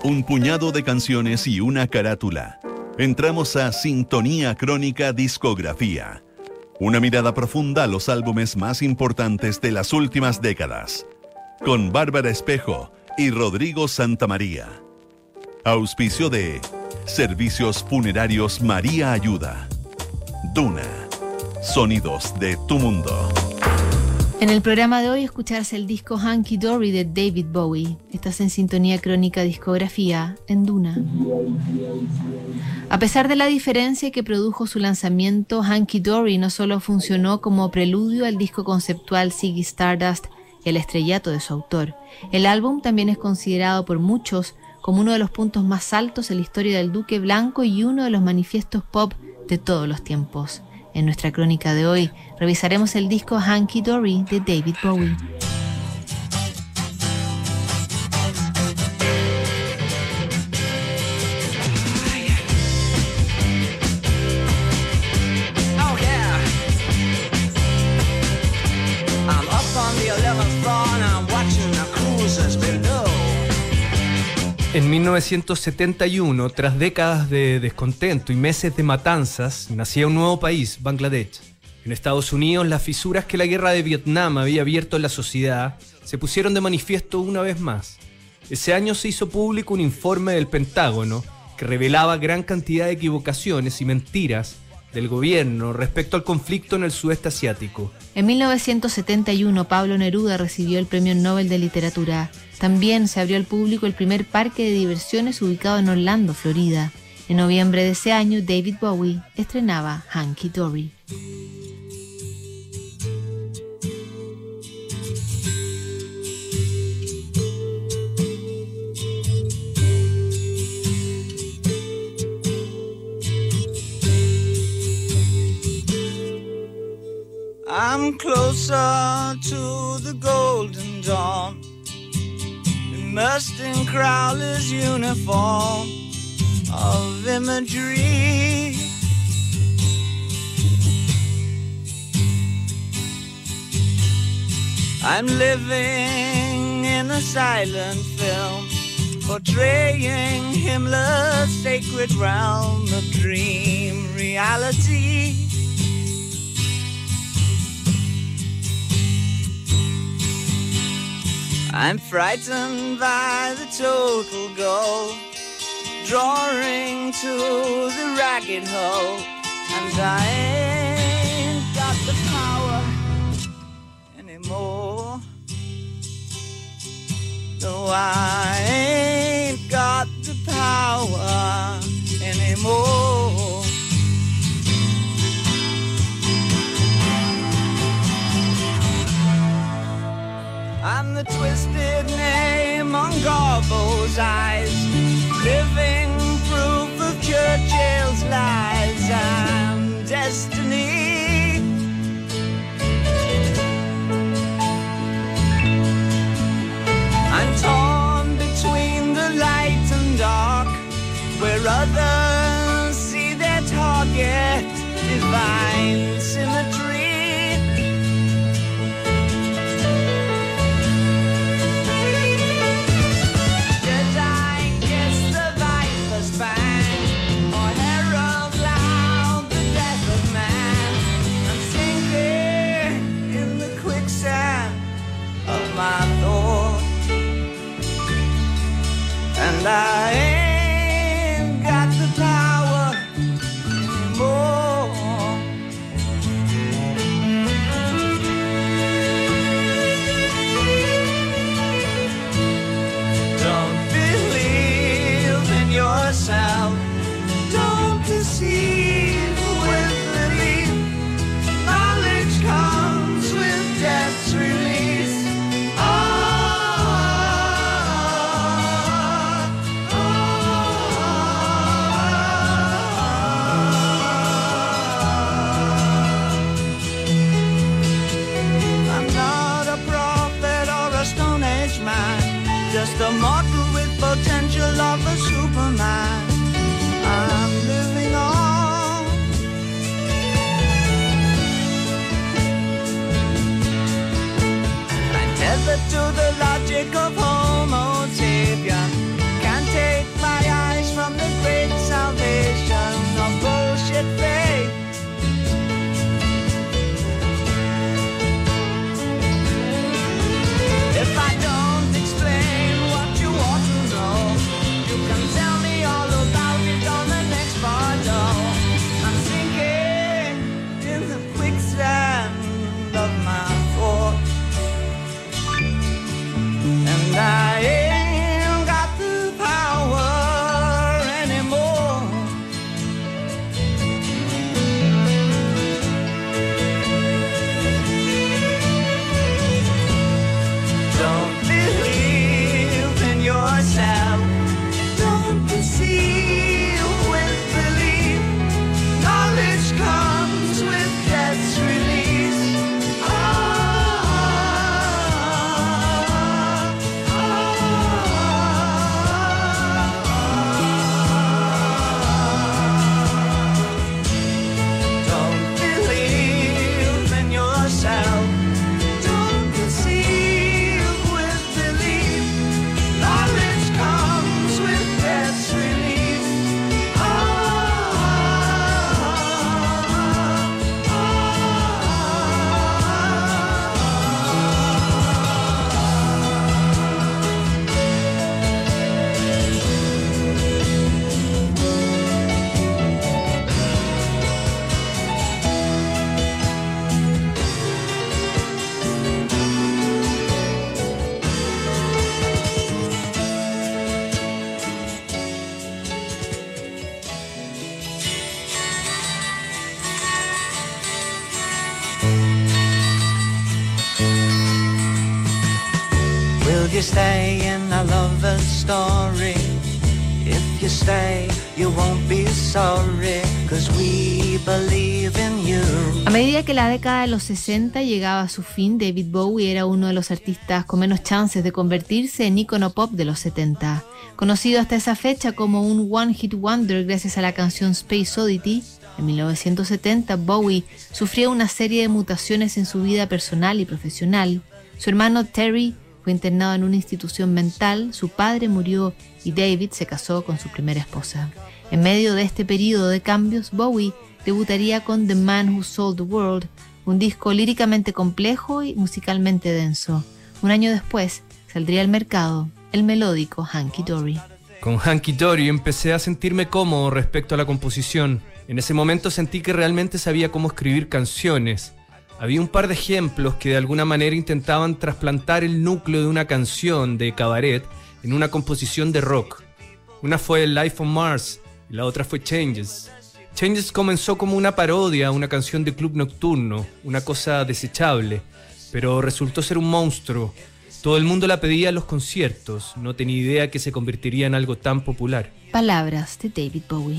Un puñado de canciones y una carátula. Entramos a Sintonía Crónica Discografía. Una mirada profunda a los álbumes más importantes de las últimas décadas. Con Bárbara Espejo y Rodrigo Santamaría. Auspicio de Servicios Funerarios María Ayuda. Duna. Sonidos de tu mundo. En el programa de hoy escucharse el disco Hunky Dory de David Bowie. Estás en Sintonía Crónica Discografía en Duna. A pesar de la diferencia que produjo su lanzamiento, Hunky Dory no solo funcionó como preludio al disco conceptual Ziggy Stardust y el estrellato de su autor. El álbum también es considerado por muchos como uno de los puntos más altos en la historia del Duque Blanco y uno de los manifiestos pop de todos los tiempos. En nuestra crónica de hoy revisaremos el disco Hunky Dory de David Bowie. En 1971, tras décadas de descontento y meses de matanzas, nacía un nuevo país, Bangladesh. En Estados Unidos, las fisuras que la guerra de Vietnam había abierto en la sociedad se pusieron de manifiesto una vez más. Ese año se hizo público un informe del Pentágono que revelaba gran cantidad de equivocaciones y mentiras del gobierno respecto al conflicto en el sudeste asiático. En 1971, Pablo Neruda recibió el Premio Nobel de Literatura. También se abrió al público el primer parque de diversiones ubicado en Orlando, Florida. En noviembre de ese año, David Bowie estrenaba Hunky Dory. I'm closer to the golden dawn, immersed in Crowler's uniform of imagery. I'm living in a silent film, portraying Himmler's sacred realm of dream reality. I'm frightened by the total goal, drawing to the ragged hole, and I ain't got the power anymore. No, I ain't got the power anymore. I'm the twisted name on Garbo's eyes, living proof of Churchill's lies. I'm destiny. I'm torn between the light and dark, where others see their target, divine symmetry. And I ain't got the power anymore. Don't believe in yourself. Don't deceive with belief. Knowledge comes with death's release. Just a mortal with potential of a Superman. I'm living on. I'm tethered to the logic of Homo sapien. Can't take from the great salvation of bullshit faith. If I don't explain what you want to know, you can tell me all about it on the next bottle. I'm sinking in the quicksand of my thoughts, and I ain't got the power anymore. Don't believe in yourself. Don't perceive with belief. Knowledge comes with death's release. Don't believe in yourself. Don't perceive with belief. Knowledge comes with death's release. Will you stay in a lover's story? If you stay, you won't be sorry, 'cause we believe in you. A medida que la década de los 60 llegaba a su fin, David Bowie era uno de los artistas con menos chances de convertirse en ícono pop de los 70. Conocido hasta esa fecha como un one-hit wonder gracias a la canción Space Oddity, en 1970 Bowie sufrió una serie de mutaciones en su vida personal y profesional. Su hermano Terry fue internado en una institución mental, su padre murió y David se casó con su primera esposa. En medio de este periodo de cambios, Bowie debutaría con The Man Who Sold the World, un disco líricamente complejo y musicalmente denso. Un año después saldría al mercado el melódico Hunky Dory. Con Hunky Dory empecé a sentirme cómodo respecto a la composición. En ese momento sentí que realmente sabía cómo escribir canciones. Había un par de ejemplos que de alguna manera intentaban trasplantar el núcleo de una canción de cabaret en una composición de rock. Una fue Life on Mars y la otra fue Changes. Changes comenzó como una parodia a una canción de club nocturno, una cosa desechable, pero resultó ser un monstruo. Todo el mundo la pedía en los conciertos, no tenía idea que se convertiría en algo tan popular. Palabras de David Bowie.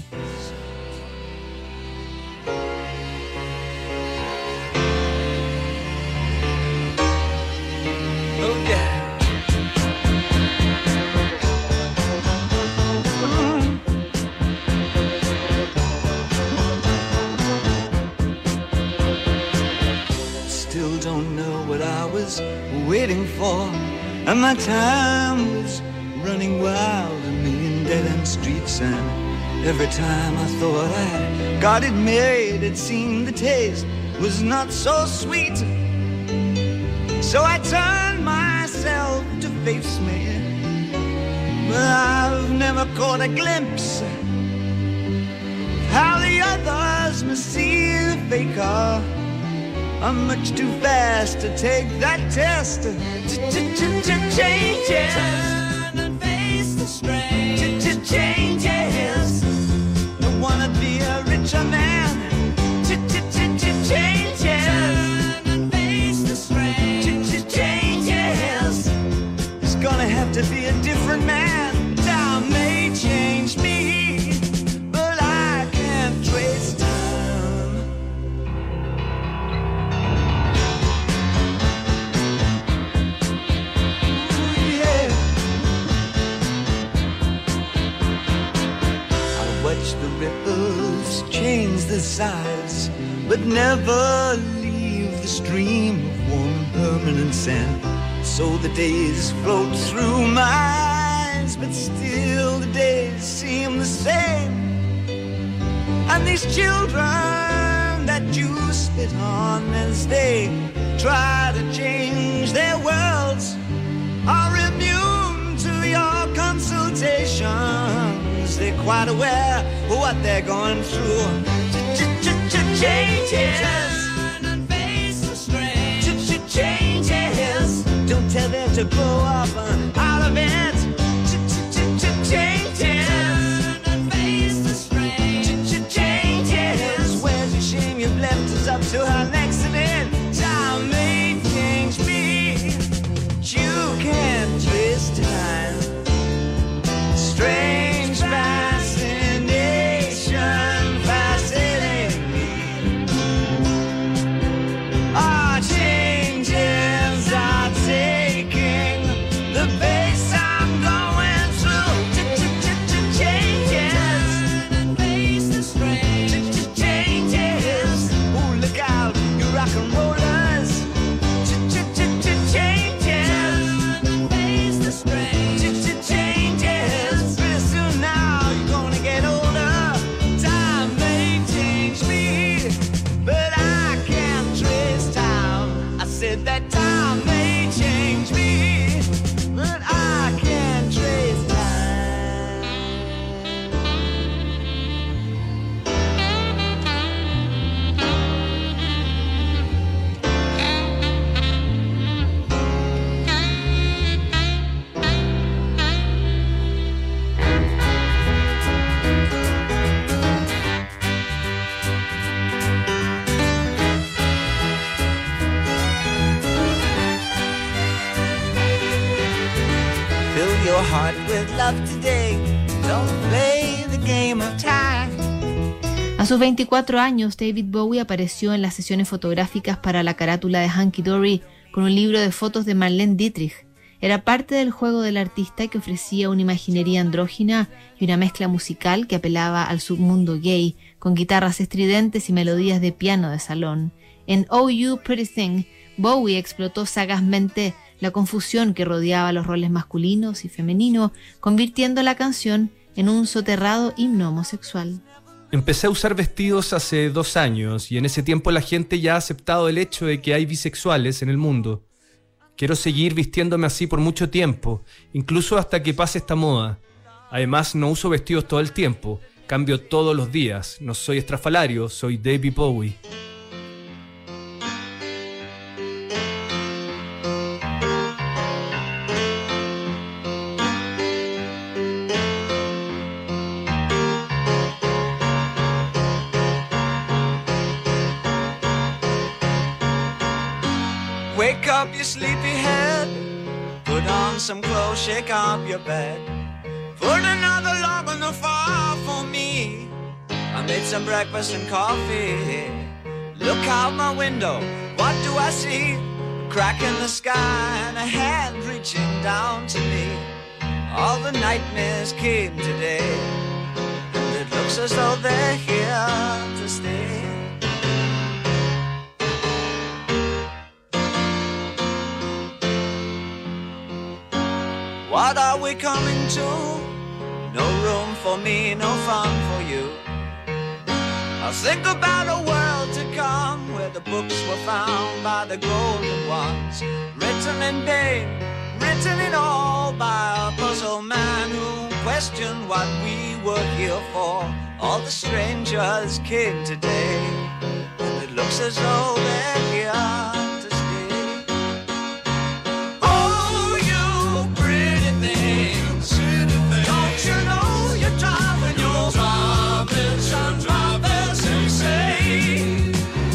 Waiting for, and my time was running wild, a million dead-end streets, and every time I thought I got it made, it seemed the taste was not so sweet. So I turned myself to face me, but I've never caught a glimpse of how the others must see the faker. I'm much too fast to take that test. Changes. Turn and face the strain. Changes. Don't wanna be a richer man. Changes. Turn and face the strain. Changes. It's gonna have to be a different man. Time may change me, but I can't trace time. Change the sides, but never leave the stream of warm permanent sand. So the days float through my eyes days, but still the days seem the same. And these children that you spit on as they try to change their worlds are immune to your consultations. They're quite aware of what they're going through. Changes and face the strain. Changes. Don't tell them to grow up out of it. Changes and face the strain. Changes. Where's your shame? You've left us up to our next event. Time may change me. You can't trace time. Strange fascination fascinating me. Our changes are taking the pace I'm going through. Changes and face the strain. Changes. Oh, look out, you rock and rollers. Changes and face the strain. Changes. Pretty soon now you're gonna get older. Time may change me, but I can't trace time. I said that time may change me, but I can't trace time. Fill your heart with love today. Don't play the game of time. A sus 24 años, David Bowie apareció en las sesiones fotográficas para la carátula de Hunky Dory con un libro de fotos de Marlene Dietrich. Era parte del juego del artista que ofrecía una imaginería andrógina y una mezcla musical que apelaba al submundo gay, con guitarras estridentes y melodías de piano de salón. En Oh You Pretty Thing, Bowie explotó sagazmente la confusión que rodeaba los roles masculinos y femeninos, convirtiendo la canción en un soterrado himno homosexual. Empecé a usar vestidos hace 2 años y en ese tiempo la gente ya ha aceptado el hecho de que hay bisexuales en el mundo. Quiero seguir vistiéndome así por mucho tiempo, incluso hasta que pase esta moda. Además, no uso vestidos todo el tiempo, cambio todos los días. No soy estrafalario, soy David Bowie. Wake up, you sleepyhead. Put on some clothes, shake up your bed. Put another log on the fire for me. I made some breakfast and coffee. Look out my window, what do I see? A crack in the sky and a hand reaching down to me. All the nightmares came today, and it looks as though they're here to stay. What are we coming to? No room for me, no fun for you. I'll think about a world to come where the books were found by the golden ones, written in pain, written in all by a puzzled man who questioned what we were here for. All the strangers came today, and it looks as though they're here to stay. Oh, you pretty things, don't you know you're driving your drivers and drivers insane?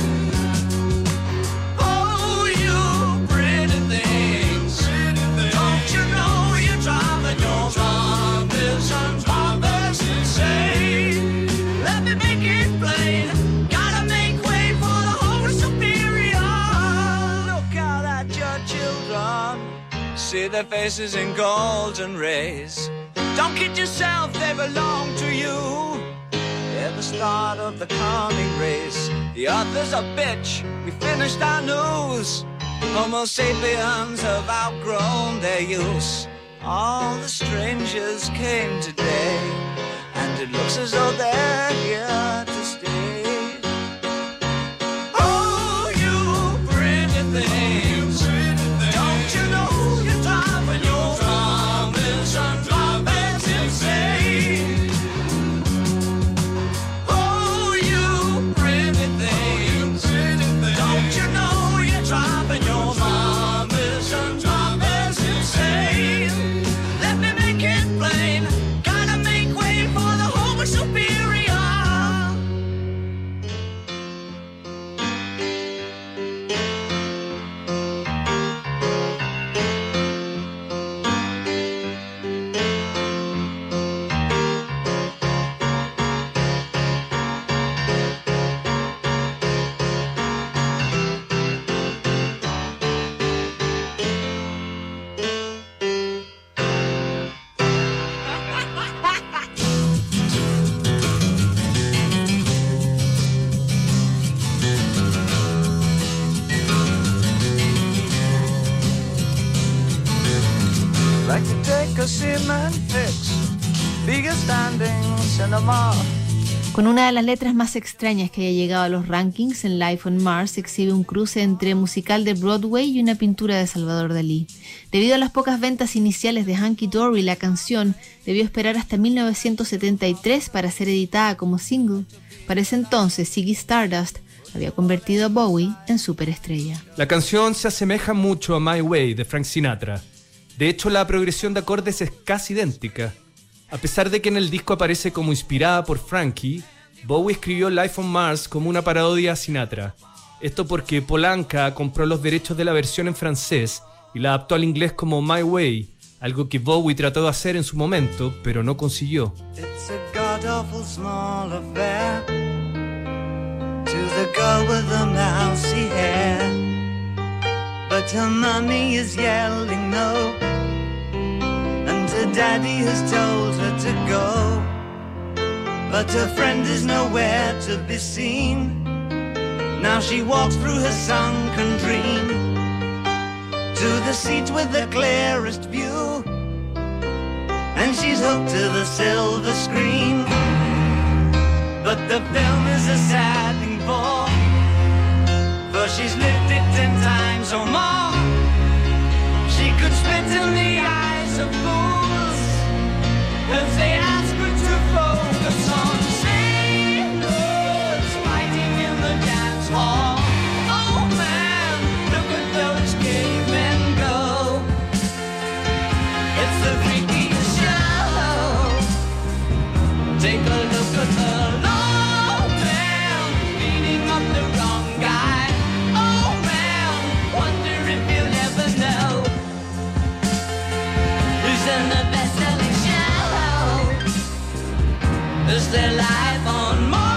Oh, you pretty things, don't you know you're driving your drivers and drivers insane? Let me make it plain, gotta make way for the whole superior. Look out at your children, see their faces in golden rays. Don't kid yourself, they belong to you. They're the start of the coming race. The author's a bitch, we finished our news. Homo sapiens have outgrown their use. All the strangers came today, and it looks as though they're here to stay. Oh, you pretty things, don't you know you're driving your promise and driving insane? Oh, you pretty things, don't you know you're driving your promise and driving insane? Let me make it plain, gotta make way for the Homo superior. Like to take a cement fix, be a standing cinema. Con una de las letras más extrañas que haya llegado a los rankings, en Life on Mars se exhibe un cruce entre musical de Broadway y una pintura de Salvador Dalí. Debido a las pocas ventas iniciales de Hunky Dory, la canción debió esperar hasta 1973 para ser editada como single. Para ese entonces, Ziggy Stardust había convertido a Bowie en superestrella. La canción se asemeja mucho a My Way de Frank Sinatra. De hecho, la progresión de acordes es casi idéntica. A pesar de que en el disco aparece como inspirada por Frankie, Bowie escribió Life on Mars como una parodia a Sinatra. Esto porque Polanca compró los derechos de la versión en francés y la adaptó al inglés como My Way, algo que Bowie trató de hacer en su momento, pero no consiguió. It's a god-awful small affair to the girl with the mousy hair, but her mommy is yelling no, and her daddy has told her to go, but her friend is nowhere to be seen. Now she walks through her sunken dream to the seat with the clearest view, and she's hooked to the silver screen. But the film is a sad thing for she's lived it 10 times or more. She could spit in the eyes of fools if they ask her to focus on sailors fighting in the dance hall. Oh man, look at those cavemen go. It's the freakiest show. Take a look at the low man beating up the wrong guy. Oh man, wonder if you'll ever know who's in the best-selling show. Is their life on Mars?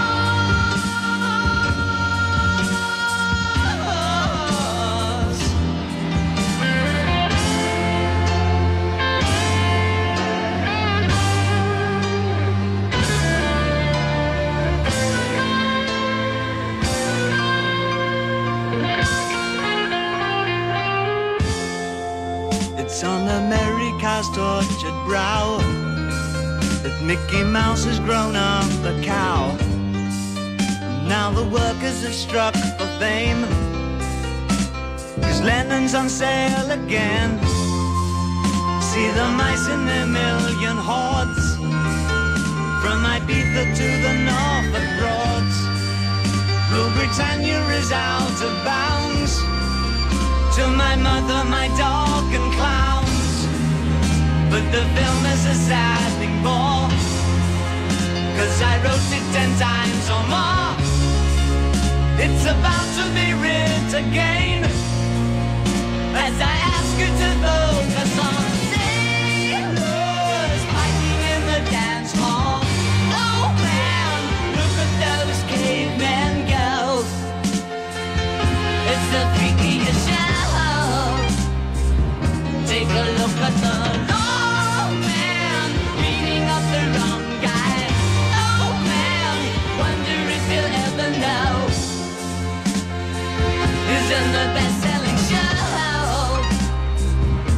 It's on America's tortured brow that Mickey Mouse has grown up a cow. Now the workers have struck for fame, 'cause Lennon's on sale again. See the mice in their million hordes, from Ibiza to the Norfolk Broads. Rule Britannia is out of bounds, to my mother, my dog and clowns. But the film is a sad thing more, 'cause I wrote it 10 times or more. It's about to be writ again, as I ask you to focus on sailors fighting in the dance hall. Oh man, look at those cavemen go. It's the freakiest show. Take a look at the low man beating up the wrong guy. Oh man, wonder if you'll ever know who's in the best-selling show.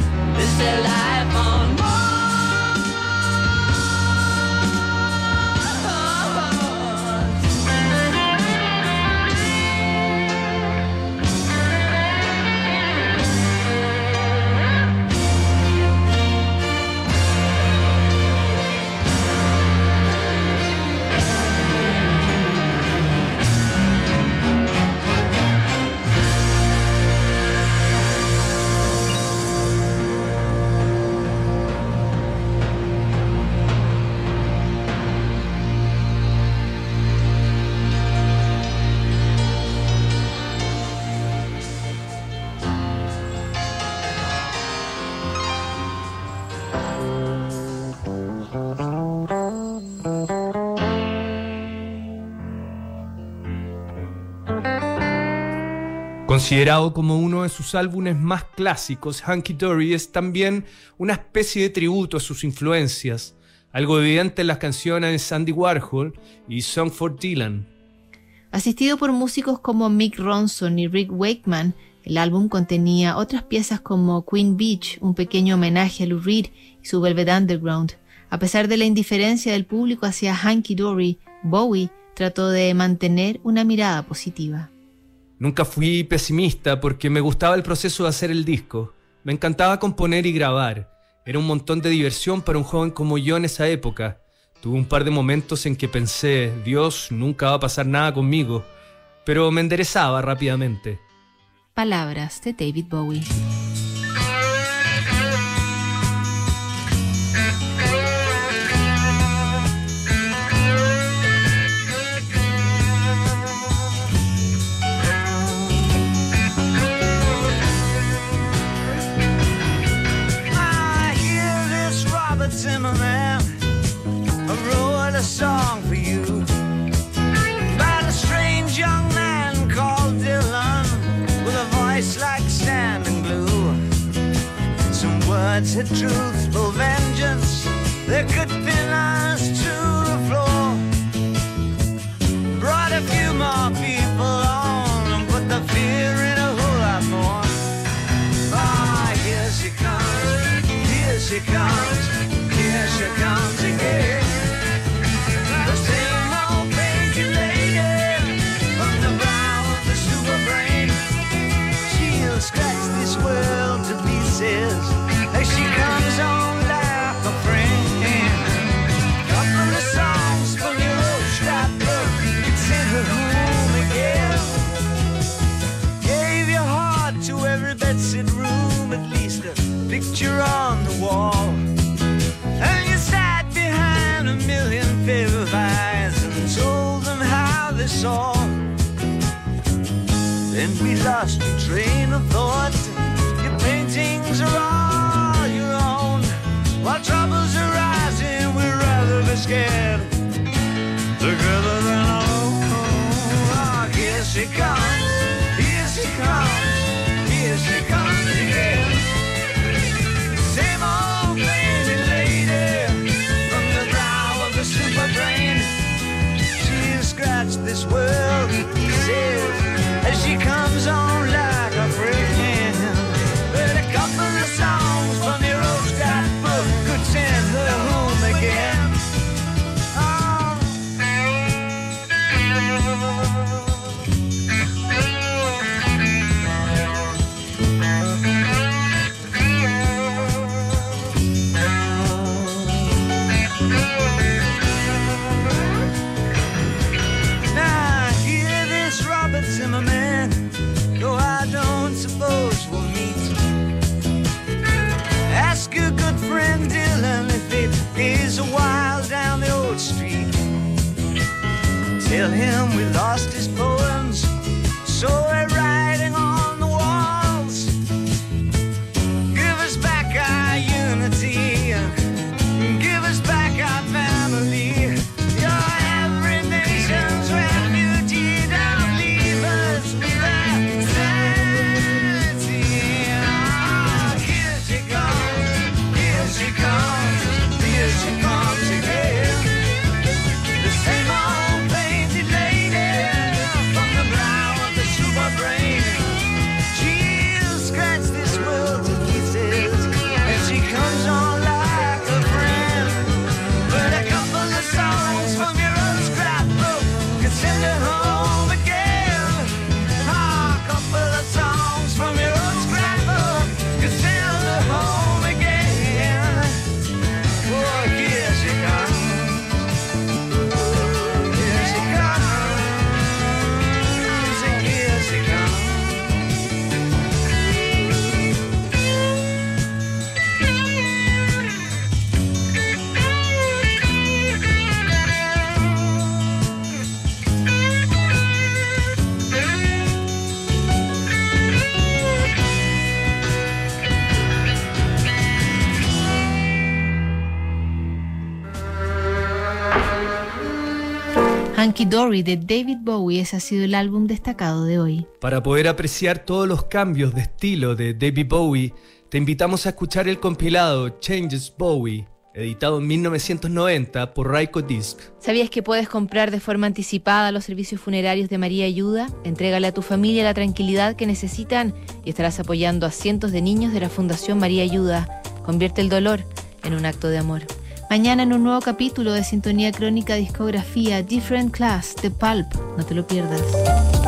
Considerado como uno de sus álbumes más clásicos, Hunky Dory es también una especie de tributo a sus influencias, algo evidente en las canciones de Sandy Warhol y Song for Dylan. Asistido por músicos como Mick Ronson y Rick Wakeman, el álbum contenía otras piezas como Queen Beach, un pequeño homenaje a Lou Reed y su Velvet Underground. A pesar de la indiferencia del público hacia Hunky Dory, Bowie trató de mantener una mirada positiva. Nunca fui pesimista porque me gustaba el proceso de hacer el disco. Me encantaba componer y grabar. Era un montón de diversión para un joven como yo en esa época. Tuve un par de momentos en que pensé, Dios, nunca va a pasar nada conmigo, pero me enderezaba rápidamente. Palabras de David Bowie. Zimmerman, I wrote a song for you about a strange young man called Dylan with a voice like standing glue. Some words had truthful vengeance, they could pin us to the floor. Brought a few more people on and put the fear in a whole lot more. Ah, here she comes, here she comes. Here she comes again, the same old crazy lady from the brow of the super brain. She'll scratch this world to pieces as she comes on like a friend. Couple of songs from your old scrapbook, you'd send her home again. Gave your heart to every bedsit room, at least a picture on the wall. And you sat behind a million pair of eyes and told them how they saw. Then we lost your train of thought. Your paintings are all your own. While troubles are rising, we'd rather be scared together than alone. Oh, here she comes, here she comes, here she comes again. Same old crazy lady from the brow of the super brain. She'll scratch this world to pieces as she comes on like a friend. But a couple of songs from your old scrapbook could send her home again. Oh. Now hear this, Robert Zimmerman, though I don't suppose we'll meet. Ask your good friend Dylan if it is a while down the old street. Tell him we lost his poems, so we're writing on the walls. Give us back our unity, give us back our family. You're every nation's refugee, don't leave us without sanity. Oh, here she comes, here she comes, here she comes again. The same old painted lady Hunky Dory de David Bowie, ese ha sido el álbum destacado de hoy. Para poder apreciar todos los cambios de estilo de David Bowie, te invitamos a escuchar el compilado Changes Bowie, editado en 1990 por Rykodisc Disc. ¿Sabías que puedes comprar de forma anticipada los servicios funerarios de María Ayuda? Entrégale a tu familia la tranquilidad que necesitan y estarás apoyando a cientos de niños de la Fundación María Ayuda. Convierte el dolor en un acto de amor. Mañana en un nuevo capítulo de Sintonía Crónica Discografía, Different Class, de Pulp. No te lo pierdas.